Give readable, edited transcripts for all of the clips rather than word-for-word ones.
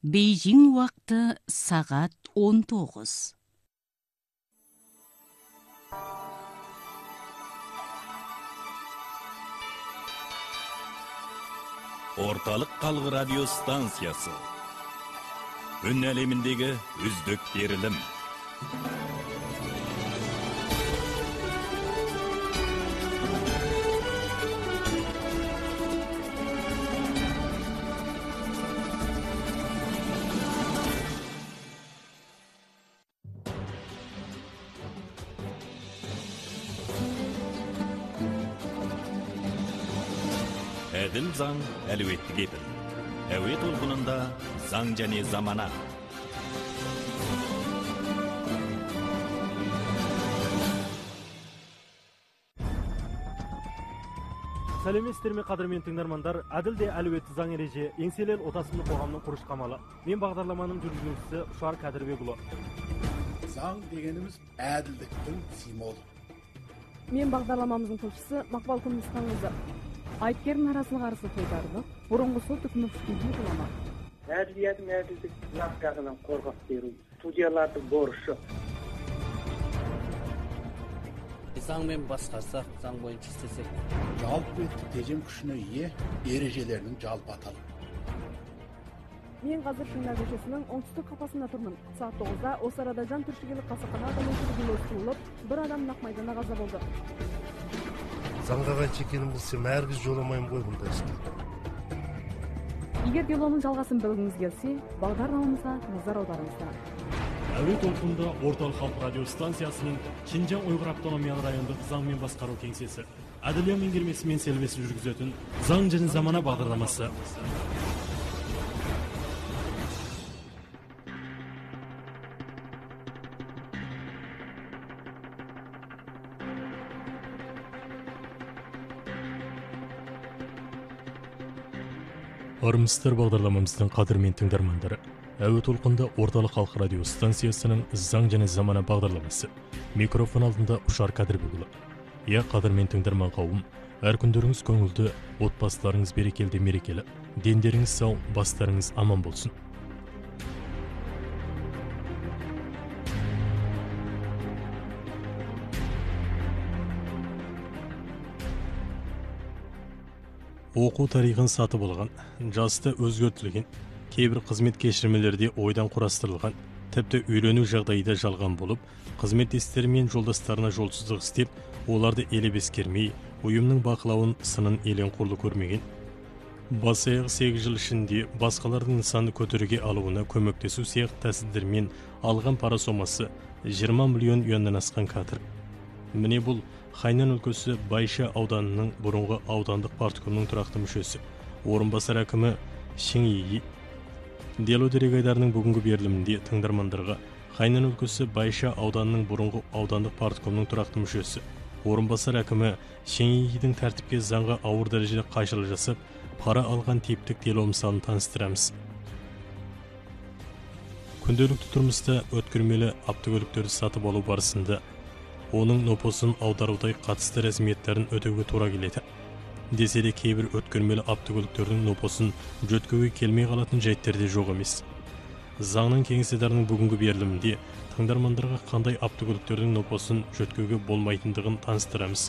Бейжің уақыты сағат 19. Орталық қалғы радио станциясы. Үн әлеміндегі үздік берілім. Әділ заң әлеуетті кепіл. Әуе толқынында заң және замана. Сәлеметсіздер ме қадірмен тыңдармандар, әділ де әлеуетті заң ереже еңселер отасымды қоғамның құрыш қамалы. Мен бағдарламаның жүргізушісі Ұшар Кәдірбекұлы. Заң дегеніміз әділдіктің символы. Мен бағдарламамыздың тілшісі Мақпал Күмісханқызы. Айткердің арасына қарсы тойтарды, бұрынғы сот үкімі күшінде қылама. Әділеттің әділдік жағынан қорғап беру, судьялардың борышы. Заңмен басқарсақ, заң бойынша істесек. Жалпы тежем күшіне ие ережелерінің жалпы аталығы. Мен қазір Шыңдар көшесінің оңтүстік қапасында тұрмын. Сағат 9-да осы арада жан түршігерлік қасақана адамның жүргізіліп, бір адам нақ майданда қаза болды. Заңға қайшы екенін білсем, әргіз жоламайым ғой бұнда істейді. Егер делоның жалғасын білгіңіз келсе, бағдарламамызға назар аударыңыздар. Әуе толқынында Орталық Халық радио станциясының Шинжаң Уйғыр автономиялы райондық заңмен басқару кеңсесі, әділия меңгермесімен селбесі жүргізетін заң және замана бағдарламасы. Армысыздар, бағдарламамыздың қадірмен тыңдармандары. Әуе толқында Орталық Халық радио станциясының заң және замана бағдарламасы. Микрофон алдында Ұшар Кәдірбекұлы. Қадірмен тыңдарман қауым, әр күндеріңіз көңілді, отбасыларыңыз берекелі мерекелі, дендеріңіз сау, бастарыңыз аман болсын. Оқу тарихын сатып алған, жасты өзгертілген, кейбір қызмет кешірмелерде ойдан құрастырылған, тіпті үйлену жағдайда жалған болып, қызметтестері мен жолдастарына жолсыздық істеп, оларды елеп ескермей, ұйымның бақылауын сынын елен құрлы көрмеген. Бас-аяғы 8 жыл ішінде басқалардың нысанды көтеруге алуына көмектесу сияқты тәсілдермен алған пара сомасы 20 миллион юаннан асқан кадр. Міне бұл Хайнан өлкесі Байша ауданының бұрынғы аудандық парткомның тұрақты мүшесі, орынбасар әкімі Шың Йи. Дело дерегайдарының бүгінгі берілімінде тыңдармандарға Хайнан өлкесі Байша ауданының бұрынғы аудандық парткомның тұрақты мүшесі, орынбасар әкімі Шың Йидің тәртіпке заңға ауыр дәрежеде қайшылық жасап, пара алған типтік дело мысалын таныстырамыз. Күнделікті тұрмыста өткірмелі автокөліктерді сатып алу барысында оның нопосын аударудай қатысты рәсметтерін өтеуге тура келеді. Десе де кейбір өткірмелі автокөліктердің нопосын жөткеуге келмей қалатын жайттерде жоқ емес. Заңның кеңседарының бүгінгі берілімінде тыңдармандарға қандай автокөліктердің нопосын жөткеуге болмайтындығын таныстырамыз.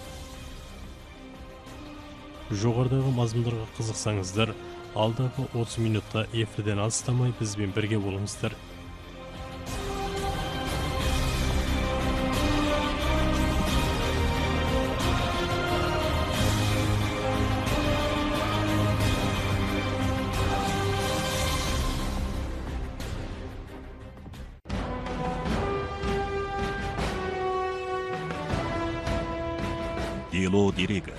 Жоғарыдағы мазмұндарға қызықсаңыздар, алдағы 30 минутта эфирден алыстамай бізбен бірге болыңыздар. Дело дерегі.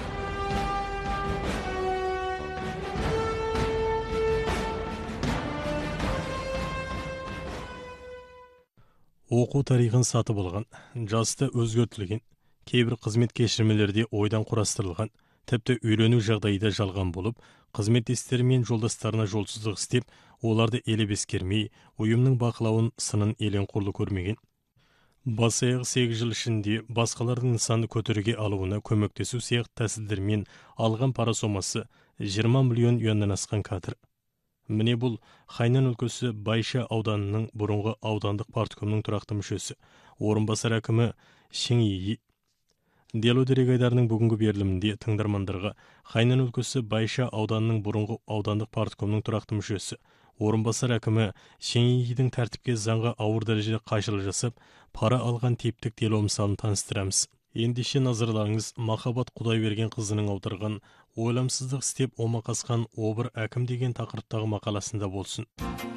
Оқу тарихын сатып алған, жасты өзгертілген, кейбір қызмет кешірмелерде ойдан құрастырылған, тіпті үйлену жағдайда жалған болып, қызметтестері мен жолдастарына жолсыздық істеп, оларды елеп ескермей, ұйымның бақылауын сынын елен құрлы көрмеген. Бас-аяғы 8 жыл ішінде басқалардың нысанды көтеруге алуына көмектесу сияқты тәсілдермен алған пара сомасы 20 миллион юаннан асқан кадр. Міне бұл Хайнан өлкөсі Байша ауданының бұрынғы аудандық парткомның тұрақты мүшесі, орынбасар әкімі Шеңйи. Дело дерек айдарының бүгінгі берілімінде тыңдармандарға Хайнан өлкөсі Байша ауданының бұрынғы аудандық парткомның тұрақты мүшесі, орынбасар әкімі Шеңйидің тәртіпке заңға ауыр дәрежеде қайшылық жасап, пара алған типтік дело мысалын таныстырамыз. Ендеше назарларыңыз Махаббат Құдайберген қызының аударған ойламсыздық істеп омақасқан обыр әкім деген тақырыптағы мақаласында болсын.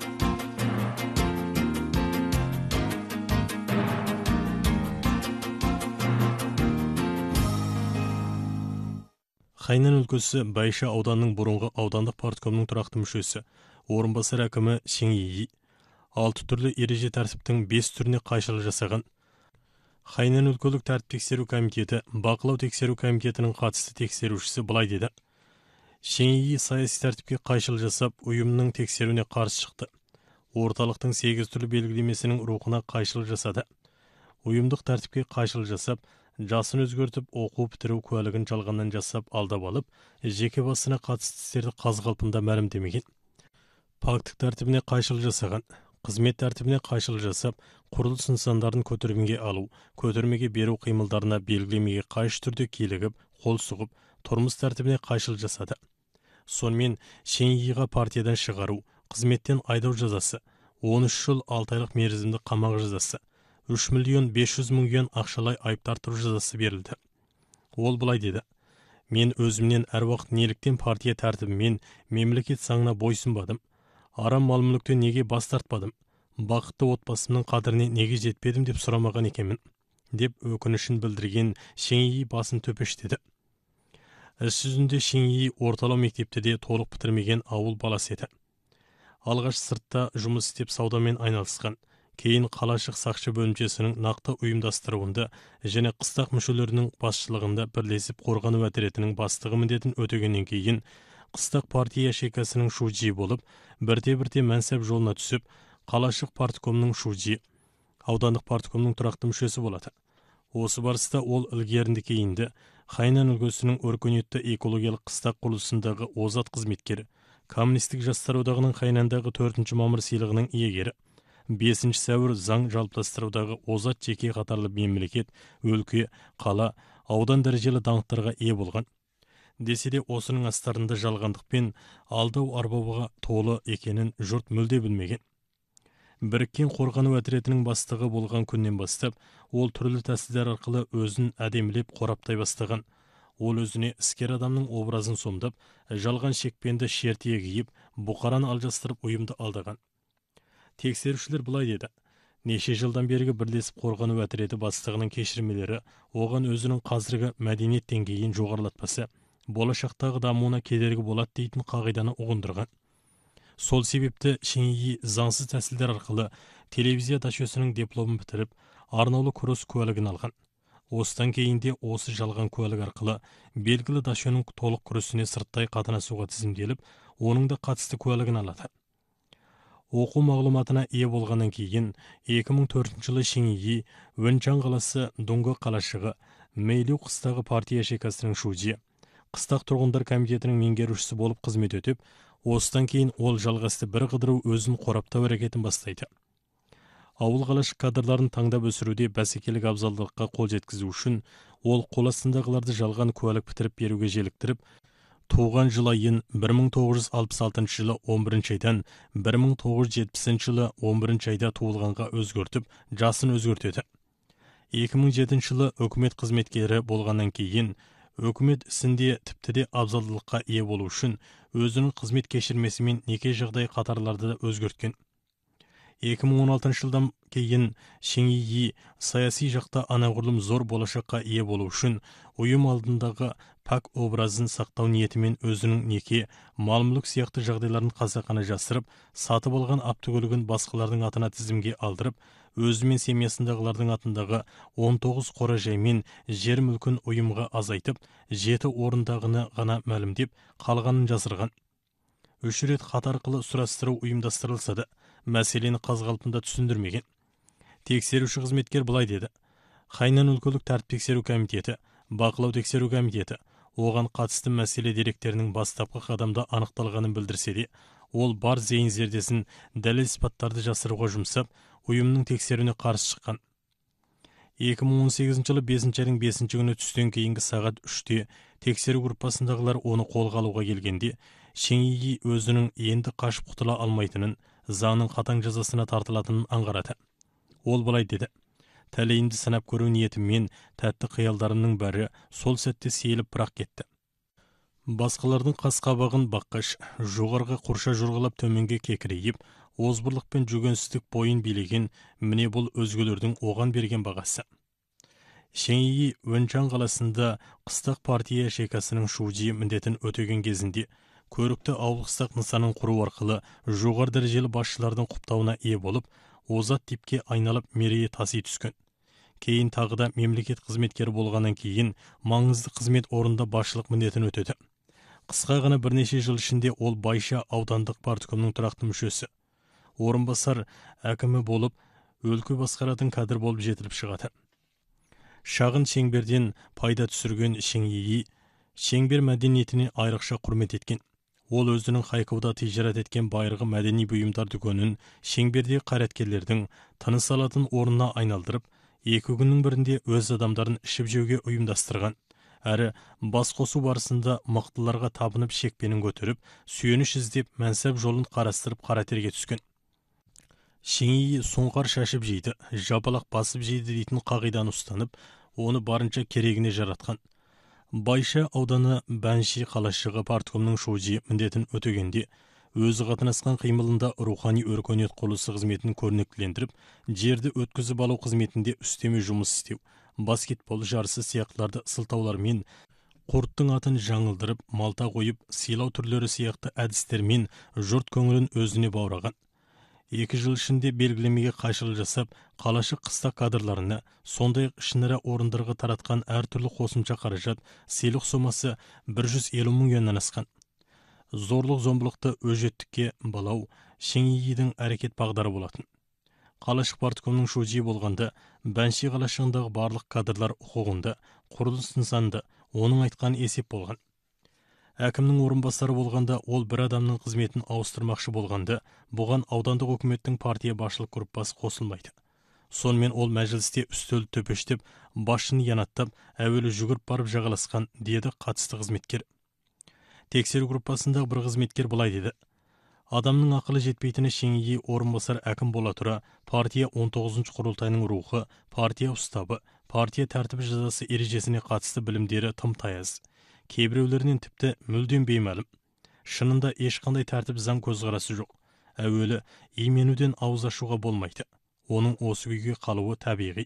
Хайнан өлкөсі Байша ауданының бұрынғы аудандық парткомның тұрақты мүшесі, орынбасар әкімі Шеңйи 6 түрлі ереже тәртіптің 5 түріне қайшылық жасаған. Хайнан өлкөлік тәртіп тексеру комитеті, бақылау тексеру комитетінің қатысты тексерушісі былай деді. Шеңйи саяси тәртіпке қайшылық жасап, ұйымның тексеруіне қарсы шықты. Орталықтың 8 түрлі белгілемесінің рухына қайшылық жасады. Ұйымдық тәртіпке қайшылық жасап, жасын өзгертіп, оқу бітіру куәлігін жалғаннан жасап, алдап алып, жеке басына қатысты істерді қазғалпында мәлімдемеген. Пактық тәртібіне қайшылық жасаған. Қызмет тәртібіне қайшылық жасап, құрылыс нысандарын көтермеге алу, көтермеге беру қимылдарына белгілемеге қайшы түрде килігіп, қол сұғып, тұрмыс тәртібіне қайшылық жасады. Сонымен Шеңйиға партиядан шығару, қызметтен айдау жазасы, 13 жыл 6 айлық мерзімді қамақ жазасы, 3 миллион 500 мың юан ақшалай айып тартыру жазасы берілді. Ол былай деді: мен өзімнен әр уақыт неліктен партия тәртібімен мемлекет заңына бойсынбадым? Арам мал-мүліктен неге бас тартпадым? Бақытты отбасымның қадіріне неге жетпедім деп сұрамаған екенмін, деп өкінішін білдірген Шеңйи басын төпештеді. Іс жүзінде Шеңйи орталау мектепте де толық бітірмеген ауыл баласы еді. Алғаш сыртта жұмыс істеп саудамен айналысқан, кейін қалашық сақшы бөлімшесінің нақты ұйымдастыруында және қыстақ мүшелерінің басшылығында бірлесіп қорғану әтіретінің бастығы міндетін өтегеннен кейін қыстақ партия шекасының шужи болып, бірте-бірте мәнсап жолына түсіп, қалашық парткомның шужи, аудандық парткомның тұрақты мүшесі болады. Осы барыста ол ілгерінді кейінді Хайнан өлкөсінің өркениетті экологиялық қыстақ құрылысындағы озат қызметкері, коммунистік жастар одағының Хайнандағы 4 мамыр сыйлығының иегері, 5 сәуір заң жалпыластырудағы озат жеке қатарлы мемлекет, өлке, қала, аудан дәрежелі даңқтарға ие болған. Десе де осының астарында жалғандықпен алдау арбауға толы екенін жұрт мүлде білмеген. Біріккен қорғану әтіретінің бастығы болған күннен бастап, ол түрлі тәсілдер арқылы өзін әдемілеп қораптай бастаған. Ол өзіне іскер адамның образын сомдап, жалған шекпенді шертие киіп, бұқараны алжастырып ұйымды алдаған. Тексерушілер былай деді: неше жылдан бергі бірлесіп қорғану әтіреті бастығының кешірмелері оған өзінің қазіргі мәдениет деңгейін жоғарылатпаса, болашақтағы дамуына кедергі болады дейтін қағиданы ұғындырған. Сол себепті Шеңйи заңсыз тәсілдер арқылы телевизия дашөсінің дипломын бітіріп, арнаулы курс куәлігін алған. Осыдан кейінде осы жалған куәлік арқылы белгілі дашөның толық күресіне сырттай қатынасуға тізімделіп, оның да қатысты куәлігін алады. Оқу мағлұматына ие болғаннан кейін 2004 жылы Шеңйи Вэнчан қаласы Дуңғы қалашығы Мэйлю қыстағы партия шекасының шужи, қыстақ тұрғындар комитетінің меңгерушісі болып қызмет өтіп, осыдан кейін ол жалғасты бір қыдыру өзін қораптау әрекетін бастайды. Ауыл қалашық кадрларын таңдап өсіруде бәсекелік абзалдыққа қол жеткізу үшін ол қол астындағыларды жалған куәлік бітіріп беруге желіктіріп, туған жыл айын 1966 жылы 11 айдан 1970 жылы 11 айда туылғанға өзгертіп, жасын өзгертеді. 2007 жылы үкімет қызметкері болғаннан кейін өкімет ісінде тіпті де абзалдылыққа ие болу үшін өзінің қызмет кешірмесімен неке жағдай қатарларды өзгерткен. 2016 жылдан кейін Шеңйи саяси жақта анағұрлым зор болашаққа ие болу үшін ұйым алдындағы пак образын сақтау ниетімен өзінің неке, мал-мүлік сияқты жағдайларын қасақана жасырып, сатып алған автокөлігін басқалардың атына тізімге алдырып, өзі мен семьясындағылардың атындағы 19 қора-жай мен жер мүлкін ұйымға азайтып, 7 орындағыны ғана мәлімдеп, қалғанын жасырған. 3 рет хат арқылы сұрастыру ұйымдастырылса да, мәселені қазғалпында түсіндірмеген. Тексеруші қызметкер былай деді: Хайнан өлкөлік тәртіп тексеру комитеті, бақылау тексеру комитеті оған қатысты мәселе деректерінің бастапқы қадамда анықталғанын білдірсе де, ол бар зейін зердесін дәлел испаттарды жасыруға жұмсап, ұйымның тексеруіне қарсы шыққан. 2018 жылы 5 айдың 5 күні түстен кейінгі сағат 3-те тексеру группасындағылар оны қолға алуға келгенде, Шен Йи өзінің енді қашып құтыла алмайтынын, заңның қатаң жазасына тартылатынын аңғарады. Ол былай деді: "Тәлейімді сынап көру ниетіммен тәтті қиялдарымның бәрі сол сәтте сейіліп бірақ кетті. Басқалардың қас-қабағын баққаш, жоғарғы құрша жұрғылап төменге кекірейіп, озбырлық пен жүгенсіздік бойын билеген, міне бұл өзгелердің оған берген бағасы." Шен Йи Өнчан қаласында қыстақ партия шекасының шужи міндетін өтеген кезінде көрікті ауыл-қыстақ нысанын құру арқылы жоғары дәрежелі басшылардың құптауына ие болып, озат типке айналып мерейі таси түскен. Кейін тағы да мемлекет қызметкері болғаннан кейін маңызды қызмет орында басшылық міндетін өтеді. Қысқа ғана бірнеше жыл ішінде ол Байша аудандық парткомның тұрақты мүшесі, орынбасар әкімі болып, өлкө басқаратын кадр болып жетіліп шығады. Шағын шеңберден пайда түсірген Шен Йи шеңбер мәдениетіне айрықша құрмет еткен. Ол өзінің Хайкоуда тижарат еткен байырғы мәдени бұйымдар дүкенін шеңбердегі қайраткерлердің тыныс алатын орнына айналдырып, 2 күннің бірінде өз адамдарын ішіп жеуге ұйымдастырған. Әрі бас қосу барысында мықтыларға табынып шекпенін көтеріп, сүйеніш іздеп мәнсап жолын қарастырып қара терге түскен. Шен Йи сұңқар шашып жейді, жапалақ басып жейді дейтін қағиданы ұстанып, оны барынша керегіне жаратқан. Байша ауданы Бәнши қалашығы парткомның шужи міндетін өтегенде, өзі қатынасқан қимылында рухани өркениет қолысы қызметін көрнектілендіріп, жерді өткізіп алу қызметінде үстеме жұмыс істеу, баскетбол жарысы сияқтыларды сылтаулармен, құрттың атын жаңылдырып, малта қойып, сыйлау түрлері сияқты әдістермен жұрт көңілін өзіне баураған. 2 жыл ішінде белгілемеге қайшылық жасап, қалашық қыстақ кадрларына, сондай ішінара орындарға таратқан әртүрлі қосымша қаражат, сыйлық сомасы 150 мың юаннан асқан. Зорлық-зомбылықты өжеттікке балау Шен Йидің әрекет бағдары болатын. Қалашық парткомның шужи болғанда, Бәнши қалашығындағы барлық кадрлар құқығында, құрылыс нысанында оның айтқан есеп болған. Әкімнің орынбасары болғанда, ол бір адамның қызметін ауыстырмақшы болғанда, бұған аудандық өкіметтің партия басшылық группасы қосылмайды. Сонымен ол мәжілісте үстел төпештеп, басшыны янаттап, әуелі жүгіріп барып жағаласқан, деді қатысты қызметкер. Тексеру группасындағы бір қызметкер былай деді: "Адамның ақылы жетпейтіні Шен Йи орынбасар әкім бола тұра, партия 19 құрылтайының рухы, партия ұстабы, партия тәртібі жазасы ережесіне қатысты білімдері тым таяз. Кейбіреулерінен тіпті мүлдем беймәлім. Шынында ешқандай тәртіп заң көзқарасы жоқ. Әуелі именуден ауыз ашуға болмайды. Оның осы күйге қалуы табиғи."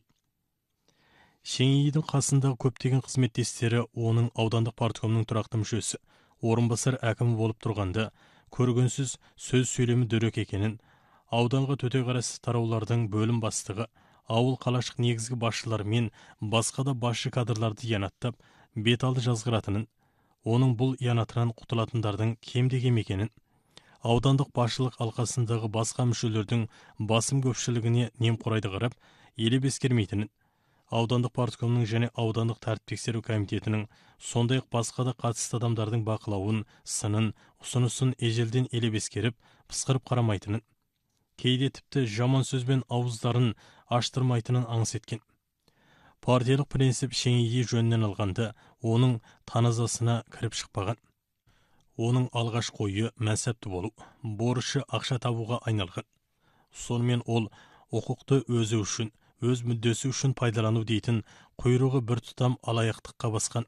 Шен Йидің қасындағы көптеген қызметтестері оның аудандық парткомның тұрақты мүшесі, орынбасар әкімі болып тұрғанда, көргенсіз сөз сөйлемі дөрекі екенін, ауданға төте қарасы тараулардың бөлім бастығы, ауыл қалашық негізгі басшылары мен басқа да басшы кадрларды янаттап, бет алды жазғыратынын, оның бұл янатынан құтылатындардың кем-кем екенін, аудандық басшылық алқасындағы басқа мүшелердің басым көпшілігіне немқұрайды қарап, елеп ескермейтінін, аудандық парткомның және аудандық тәртіп тексеру комитетінің, сондай-ақ басқа да қатысты адамдардың бақылауын, сынын, ұсынысын ежелден елеп ескеріп, пысқырып қарамайтынын, кейде тіпті жаман сөзбен ауыздарын аштырмайтынын аңыс еткен. Партиялық принцип Шен Йи жөнінен алғанда, оның таназасына кіріп шықпаған. Оның алғаш қойы мәнсапты болу, борышы ақша табуға айналған. Сонымен ол құқықты өзі үшін, өз мүддесі үшін пайдалану дейтін құйрығы бір тұтам алаяқтыққа басқан.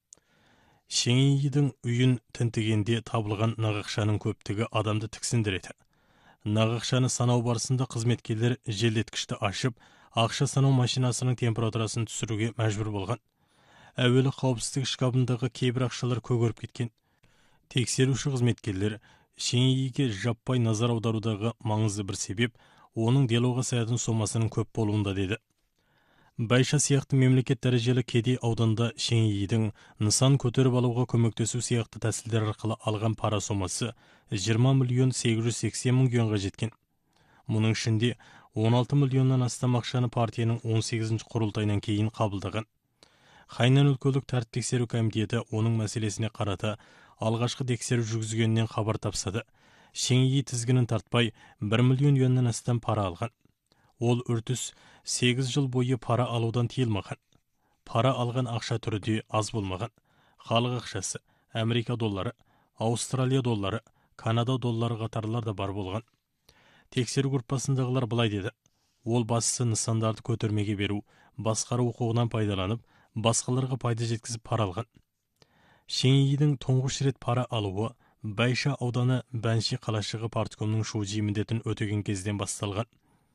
Шен Йидің үйін тінтігенде табылған нағақшаның көптігі адамды тіксіндіреді. Нағақшаны санау барысында қызметкерлер желдеткішті ашып, ақша санау машинасының температурасын түсіруге мәжбүр болған. Әуелі қауіпсіздік шкабындағы кейбір ақшалар көгеріп кеткен. Тексеруші қызметкерлер Шен Йиге жаппай назар аударудағы маңызды бір себеп оның делоға саятын сомасының көп болуында деді. Байша сияқты мемлекет дәрежелі кедей ауданда Шен Йидің нысан көтеріп алуға көмектесу сияқты тәсілдер арқылы алған пара сомасы 20 миллион 880 мың юанға жеткен. Мұның ішінде 16 миллионнан астам ақшаны партияның 18 құрылтайынан кейін қабылдаған. Хайнан өлкөлік тәртіп тексеру комитеті оның мәселесіне қарата алғашқы тексеру жүргізгеннен хабар тапсады. Шеңйи тізгінін тартпай 1 миллион юаннан астам пара алған. Ол үртіс 8 жыл бойы пара алудан тиылмаған. Пара алған ақша түрі де аз болмаған. Халық ақшасы, Америка доллары, Аустралия доллары, Канада доллары қатарлар да бар болған. Тексеру группасындағылар былай деді. Ол бастысы нысандарды көтермеге беру, басқару құқығынан пайдаланып, басқаларға пайда жеткізіп пара алған. Шеңйидің тұңғыш рет пара алуы Байша ауданы Бәнши қалашығы парткомның шужи міндетін өтеген кезден басталған.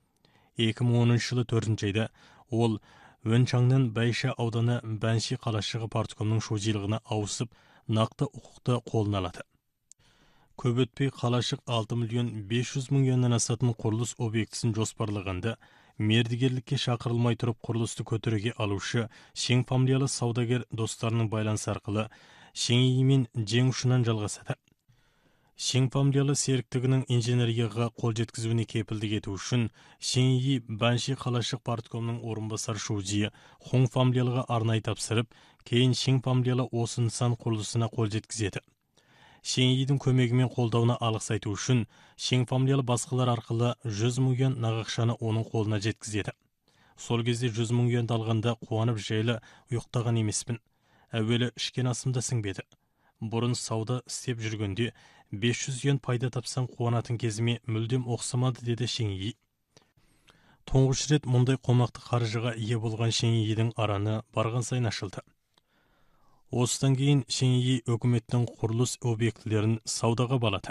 2010 жылы 4 айда ол Өнчаңнан Байша ауданы Бәнши қалашығы парткомның шужилығына ауысып, нақты құқықты қолына алады. Көп өтпей қалашық 6 миллион 500 мың юаннан асатын құрылыс объектісін жоспарлағанда, мердігерлікке шақырылмай тұрып құрылысты көтеруге алушы Шең фамилиялы саудагер достарының байланысы арқылы Шеңйи мен Жең ұшынан жалғасады. Шең фамилиялы серіктігінің инженерияға қол жеткізуіне кепілдік ету үшін Шеңйи Бәнши қалашық парткомның орынбасар шужиі Хоң фамилиялыға арнайы тапсырып, кейін Шең фамилиялы осы нысан құрылысына қол жеткізеді. Шеңйидің көмегімен қолдауына алғыс айту үшін Шең фамилиялы басқалар арқылы 100 мың юан нағақшаны оның қолына жеткізеді. Сол кезде 100 мың юанды алғанда қуанып жайлы ұйықтаған емеспін. Әуелі ішкен асымда сіңбеді. Бұрын сауда істеп жүргенде 500 юан пайда тапсаң қуанатын кезіме мүлдем оқсамады, деді Шеңйи. Тұңғыш рет мұндай қомақты қаржыға ие болған Шеңйидің араны барған сайын ашылды. Осыдан кейін Шеңйи өкіметтің құрылыс объектілерін саудаға балады.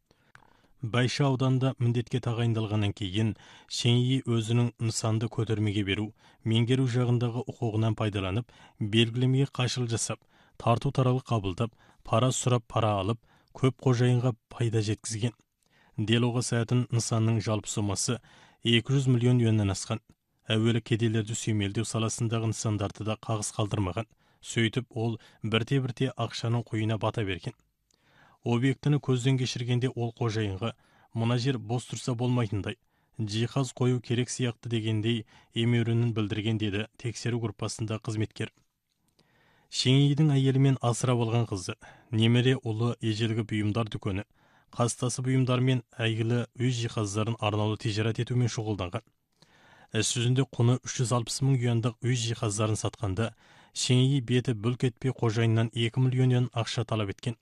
Байша ауданында міндетке тағайындалғаннан кейін Шеңйи өзінің нысанды көтермеге беру, меңгеру жағындағы құқығынан пайдаланып, белгілемеге қайшылық жасап, тарту таралық қабылдап, пара сұрап пара алып, көп қожайынға пайда жеткізген. Делоға сәтін нысанның жалпы сомасы 200 миллион юаннан асқан. Әуелі кедейлерді сүймелдеу саласындағы нысандарды да қағыс қалдырмаған. Сөйтіп, ол бірте-бірте ақшаның құйына бата берген. Объектіні көзден кешіргенде ол қожайынға, мұна жер бос тұрса болмайтындай, жиһаз қою керек сияқты дегендей емеурінін білдірген, деді тексеру группасында қызметкер. Шеңйидің әйелімен асырап алған қызы, немере ұлы ежелгі бұйымдар дүкені, қастасы бұйымдармен әйгілі үй жиһаздарын арнаулы тижарат етумен шұғылданған. Іс жүзінде құны 360 мың юандық үй жиһаздарын сатқанда, Шеңйи беті бүлк етпей қожайыннан 2 миллион юан ақша талап еткен.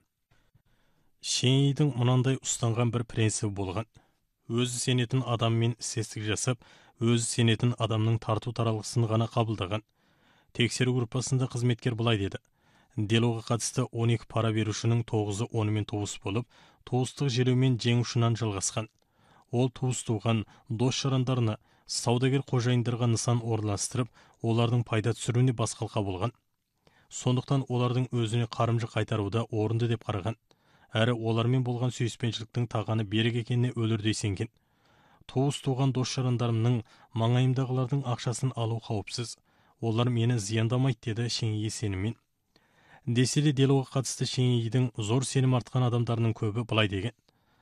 Шеңйидің мұнандай ұстанған бір принципі болған. Өзі сенетін адаммен істестік жасап, өзі сенетін адамның тарту таралғысын ғана қабылдаған. Тексеру группасында қызметкер былай деді. Делоға қатысты 12 пара берушінің 9-ы онымен туыс болып, туыстық желеумен Жең ұшынан жалғасқан. Ол туыс туған дос жарандарына, саудагер қожайындарға нысан орналастырып, олардың пайда түсіруіне басқалқа болған. Сондықтан олардың өзіне қарымжы қайтаруды орынды деп қараған. Әрі олармен болған сүйіспеншіліктің тағаны берік екеніне өлердей сенген. Туыс туған дос жарандарымның маңайымдағылардың ақшасын алу қауіпсіз. Олар мені зияндамайды, деді Шеңйи сеніммен. Десе де Делоға қатысты Шеңйидің зор сенім артқан адамдарының көбі былай деген.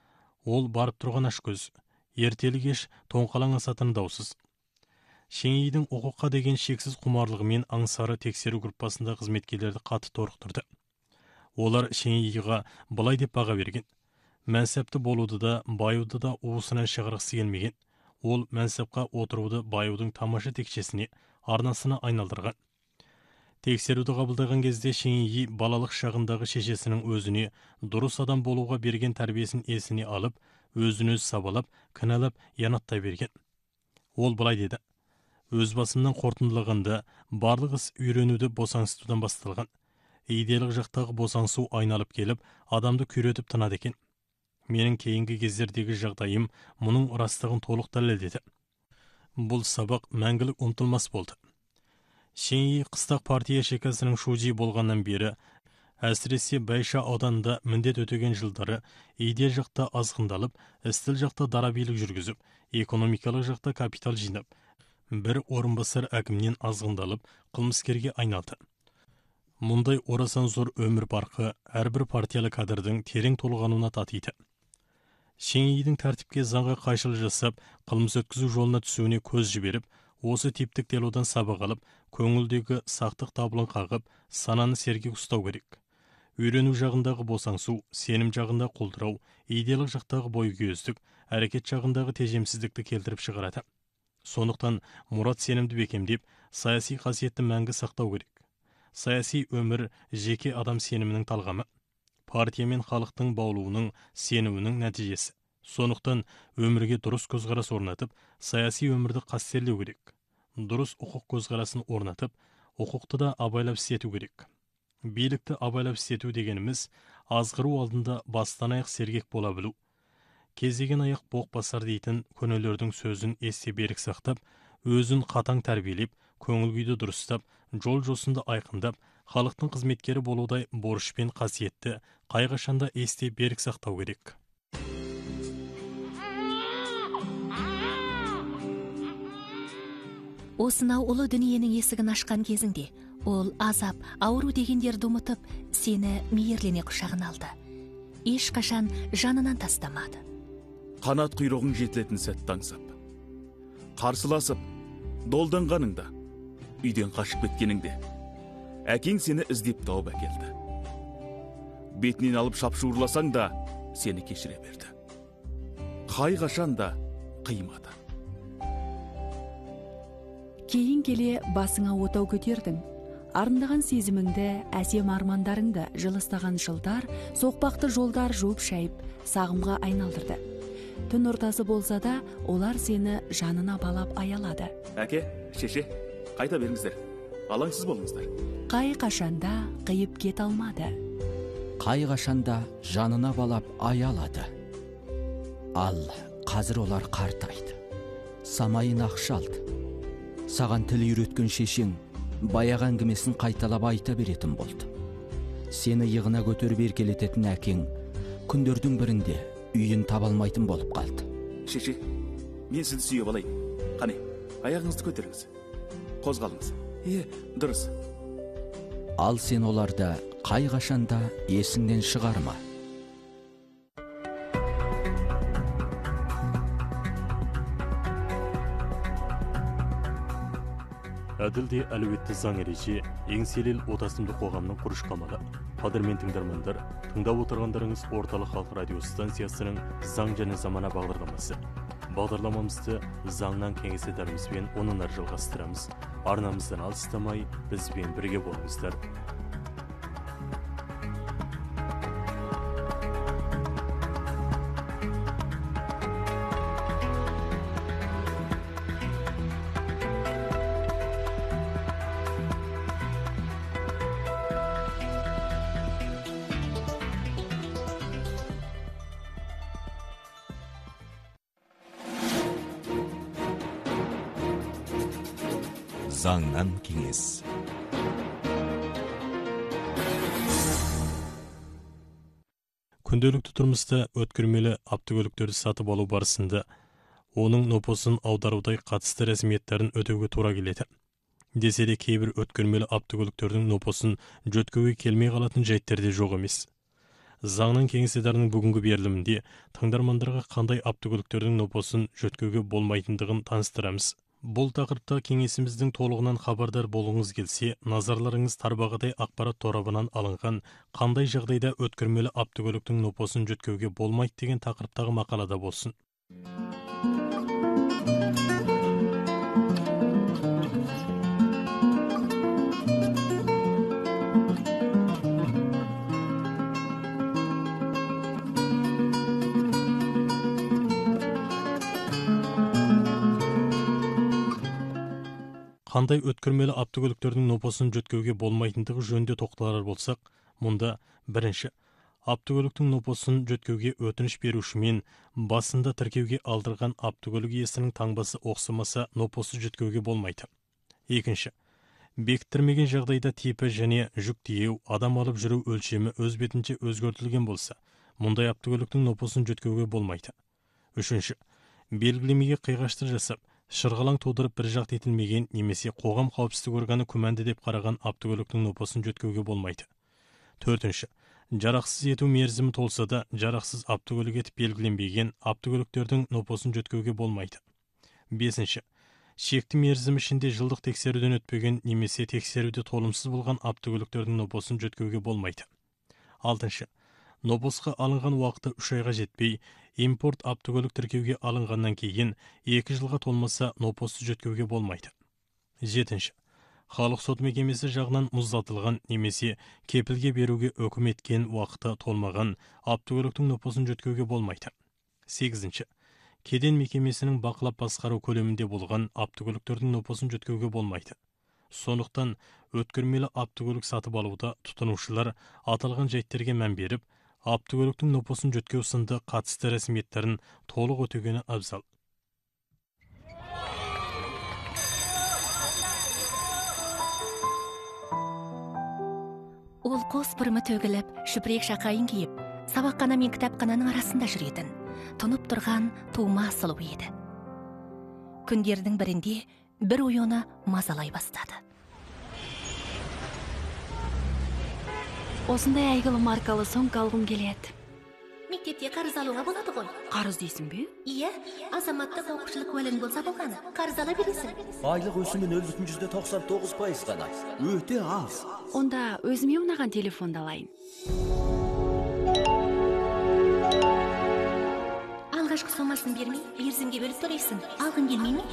Ол барып тұрған ашкөз, ертелі кеш тоңқалаң асатын даусыз. Шеңйидің құқыққа деген шексіз құмарлығымен аңсары тексеру группасында қызметкерлерді қатты торықтырды. Олар Шеңйиға былай деп баға берген. Мәнсәпті болуды да, баюды да уысынан шығарғысы келмеген. Ол мәнсәпқа отыруды баюдың тамаша текшесіне, арнасына айналдырған. Тексеруді қабылдаған кезде Шеңйи балалық шағындағы шешесінің өзіне дұрыс адам болуға берген тәрбиесін есіне алып, өзін-өз сабалап, кінәлап, янаттай берген. Ол былай деді. Өз басымнан қорытындылағанда барлық іс үйренуді босаңсытудан басталған. Идеялық жақтағы босаңсу айналып келіп, адамды күйретіп тынады екен. Менің кейінгі кездердегі жағдайым мұның растығын толық дәлелдеді. Бұл сабақ мәңгілік ұмытылмас болды. Шеңйи қыстақ партия шекасының шужи болғаннан бері, әсіресе Байша ауданында міндет өтеген жылдары идея жақта азғындалып, істіл жақта дарабилік жүргізіп, экономикалық жақта капитал жинап, бір орынбасар әкімнен азғындалып, қылмыскерге айналды. Мұндай орасан зор өмір барқы әрбір партиялы кадрдың терең толғануына татиды. Шеңйидің тәртіпке заңға қайшылық жасап, қылмыс өткізу жолына түсуіне көз жіберіп, осы типтік делодан сабақ алып, көңілдегі сақтық табылын қағып, сананы сергек ұстау керек. үйрену жағындағы босаңсу, сенім жағында құлдырау, идеялық жақтағы бойкүйездік, әрекет жағындағы тежемсіздікті келтіріп шығарады. Сондықтан мұрат сенімді бекемдеп, саяси қасиетті мәңгі сақтау керек. Саяси өмір жеке адам сенімінің талғамы, партия мен халықтың баулуының, сенуінің нәтижесі. Сондықтан өмірге дұрыс көзқарас орнатып, саяси өмірді қастерлеу керек. Дұрыс құқық көзқарасын орнатып, құқықты да абайлап істету керек. Билікті абайлап істету дегеніміз азғыру алдында бастан аяқ сергек бола білу. Кезеген аяқ боқ басар дейтін көнелердің сөзін есте берік сақтап, өзін қатаң тәрбиелеп, көңіл күйді дұрыстап, жол жосынды айқындап, халықтың қызметкері болудай борыш пен қасиетті қайғашанда есте берік сақтау керек. Осынау ұлы дүниенің есігін ашқан кезіңде, ол азап, ауру дегендерді ұмытып, сені мейірлене құшағын алды. Ешқашан жанынан тастамады. Қанат құйрығың жетілетін сәтті аңсап, қарсыласып, долданғаныңда, үйден қашып кеткеніңде, әкең сені іздеп тауып әкелді. Бетінен алып шапшуырласаң да, сені кешіре берді. Қайғашан да қимады. Кейін келе басыңа отау көтердің. Арындаған сезіміңді, әсем армандарыңды жылыстаған жылдар, соқпақты жолдар жуып шайып, сағымға айналдырды. Түн ортасы болса да, олар сені жанына балап аялады. Әке, шеше, қайта беріңіздер. Алаңсыз болыңыздар. Қай қашанда қиып кет алмады. Қай қашанда жанына балап аялады. Ал қазір олар қартайды. Самайын ақшалды. Саған тіл үйреткен шешең баяғы әңгімесін қайталап айта беретін болды. Сені иығына көтеріп еркелететін әкең күндердің бірінде үйін табалмайтын болып қалды. Шеше, мен сізді сүйіп алайын. Қане, аяғыңызды көтеріңіз. Қозғалыңыз. Дұрыс. Ал сен оларды қай қашанда есіңнен шығарма. Әділде әлеуетті заң ереже, еңселел отасымды қоғамның құрыш қамалы. Қадірмен тыңдармандар, тыңдап отырғандарыңыз орталық халқы радиостанциясының заң және замана бағдарламасы. Бағдарламамызды заңнан кеңестерімізбен онын ары жалғастырамыз. Арнамыздан алыстамай, бізбен бірге болыңыздар. Заңнан кеңес. Күнделікті тұрмыста өткірмелі автокөліктерді сатып алу барысында оның нопосын аударудай қатысты рәсімиеттерін өтеуге тура келеді. Десе де кейбір өткірмелі автокөліктердің нопосын жөткеуге келмей қалатын жайттерде жоқ емес. Заңнан кеңестерінің бүгінгі берілімінде тыңдармандарға қандай автокөліктердің нопосын жөткеуге болмайтындығын таныстырамыз. Бұл тақырыпта кеңесіміздің толығынан хабардар болуыңыз келсе, назарларыңыз тарбағатай ақпарат торабынан алынған қандай жағдайда өткірмелі автокөліктің нопосын жөткеуге болмайды деген тақырыптағы мақалада болсын. Қандай өткірмелі автокөліктердің нопосын жөткеуге болмайтындығы жөнінде тоқталар болсақ, мұнда бірінші, автокөліктің нопосын жөткеуге өтініш берушімен басында тіркеуге алдырған автокөлік иесінің таңбасы оқсамаса нопосы жөткеуге болмайды. Екінші, бекіттірмеген жағдайда типі және жүк тиеу, адам алып жүру өлшемі өз бетінше өзгертілген болса, мұндай автокөліктің нопосын жөткеуге болмайды. Үшінші, белгілемеге қиғашты жасап, шырғалаң тудырып бір жақты етілмеген немесе қоғам қауіпсіздік органы күмәнді деп қараған автокөліктің нопосын жөткеуге болмайды. Төртінші, жарақсыз ету мерзімі толса да жарақсыз автокөлік етіп белгіленбеген автокөліктердің нопосын жөткеуге болмайды. Бесінші, шекті мерзім ішінде жылдық тексеруден өтпеген немесе тексеруде толымсыз болған автокөліктердің нопосын жөткеуге болмайды. 6. Нопосқа алынған уақыты 3 айға жетпей, импорт автокөлік тіркеуге алынғаннан кейін 2 жылға толмаса нопосты жөткеуге болмайды. 7. Халық сот мекемесі жағынан мұздатылған немесе кепілге беруге өкім еткен уақыты толмаған автокөліктің нопосын жөткеуге болмайды. 8. Кеден мекемесінің бақылап басқару көлемінде болған автокөліктердің нопосын жөткеуге болмайды. Сондықтан өткірмелі автокөлік сатып алуда тұтынушылар аталған жайттерге мән беріп, автокөліктің нопосын жөткеу сынды қатысты рәсimiеттерін толық өтегені абзал. Ол қос бұрымы төгіліп, шүпірек шақайын киіп, сабаққана мен кітапқананың арасында жүретін, тұнып тұрған тума сұлу еді. Күндердің бірінде бір ой оны мазалай бастады. Осындай әйгілі маркалы сумка алғым келеді. Мектепте қарыз алуға болады ғой. Қарыз дейсің бе? Иә, азаматтық оқушылық куәлігің болса болғаны, қарыз ала бересің. Айлық өсімі 0,99% ғана. Өте аз. Онда өзіме ұнаған телефонды алайын. Алғашқы сомасын бермей, мерзімге бөліп төлейсің. Алғың келмей ме?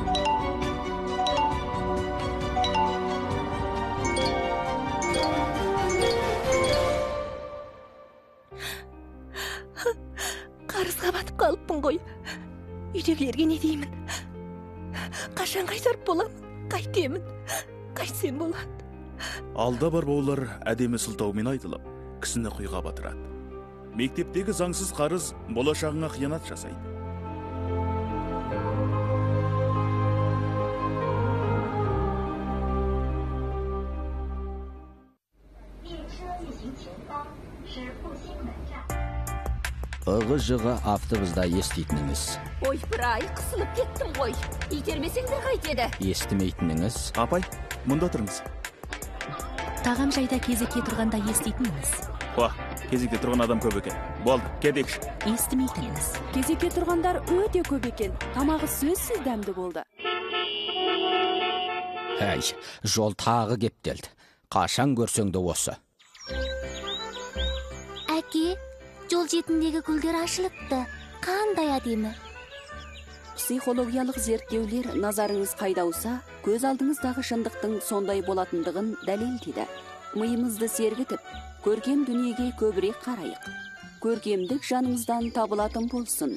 Қарызға батып қалыппын ғой. Үйдегілерге не деймін? Қашан қайтарып боламын? Қайтемін? Қайтсем болады? Алда бар баулар әдемі сылтаумен айтылып, кісіні құйға батырады. Мектептегі заңсыз қарыз болашағыңа қиянат жасайды. Ығы-жығы автобуста естейтініңіз. Ой, бір-ай, қысылып кеттім ғой. Итермесең де қайтеді. Естімейтініңіз. Апай, мұнда тұрыңыз. Тағам жайда кезекке тұрғанда естейтініңіз. Кезекте тұрған адам көп екен. Болды, кетекші. Естімейтініңіз. Кезекке тұрғандар өте көп екен. Тамағы сөзсіз дәмді болды. Әй, жол тағы кептелді. Қашан көрсеңді осы. Әке, жол жетіндегі гүлдер ашылыпты. Қандай әдемі. Психологиялық зерттеулер назарыңыз қайдауса, көз алдыңыздағы шындықтың сондай болатындығын дәлелдейді. Миымызды сергітіп, көркем дүниеге көбірек қарайық. Көркемдік жаныңыздан табылатын болсын.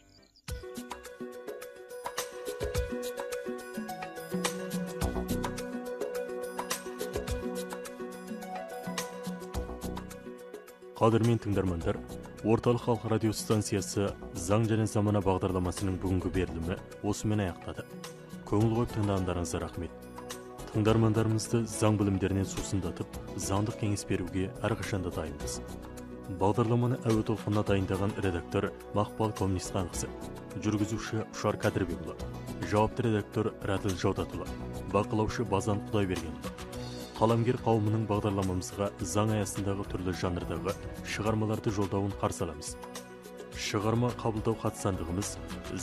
Қадірмен тыңдармандар, Орталық Халық радио станциясы заң және замана бағдарламасының бүгінгі берілімі осымен аяқтады. Көңіл қойып тыңдағандарыңызға рахмет. Тыңдармандарымызды заң білімдерінен сусындатып, заңдық кеңес беруге әрқашанда дайынбыз. Бағдарламаны әуе толқынына дайындаған редактор Мақпал Комнисқанқызы, жүргізуші Ұшар Кәдірбекұлы, жауапты редактор Раділ Жаудатұлы, бақылаушы Базан Құдайбергенұлы. Қаламгер қауымының бағдарламамызға заң аясындағы түрлі жанрдағы шығармаларды жолдауын қарсы аламыз. Шығарма қабылдау қатысандығымыз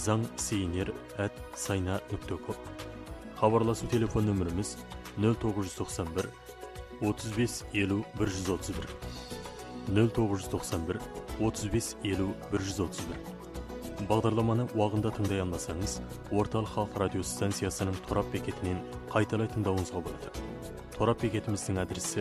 zangseyner@sayna.com. Хабарласу телефон нөміріміз 0991 35 50 131. 0991 35 50 131. Бағдарламаны уағында тыңдай алмасаңыз, Орталық Халық радио станциясының торап бекетінен қайталай тыңдауыңызға болады. Торап бекетіміздің адресі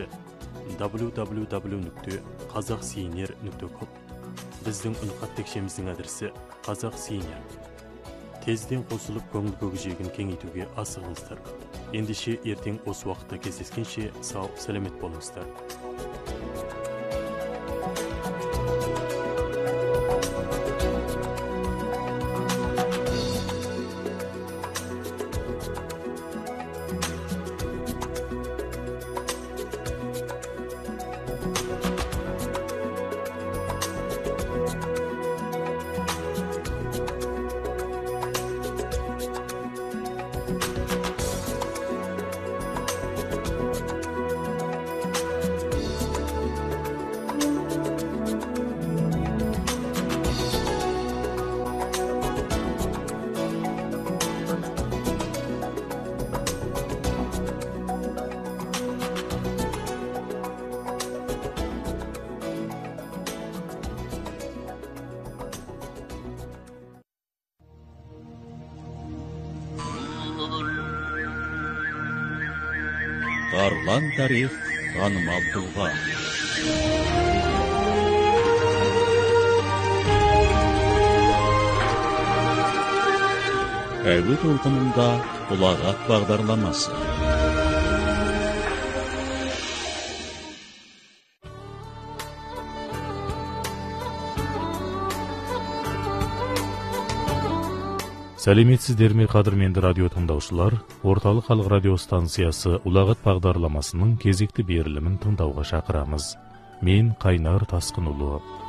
www.qazaksiyner.com. Біздің үнқат текшеміздің адресі Qazaksiyner. Тезден қосылып көңіл көкжиегін кеңейтуге асығыңыздар. Ендеше ертең осы уақытта кездескенше сау, сәлемет болыңыздар. Арлан тарих танымал тұлға. Әуе толқынында ұлағат бағдарламасы. Сәлеметсіздер ме, қадірменді радио тыңдаушылар? Орталық халық радио станциясы ұлағат бағдарламасының кезекті берілімін тыңдауға шақырамыз. Мен Қайнар Тасқынұлы.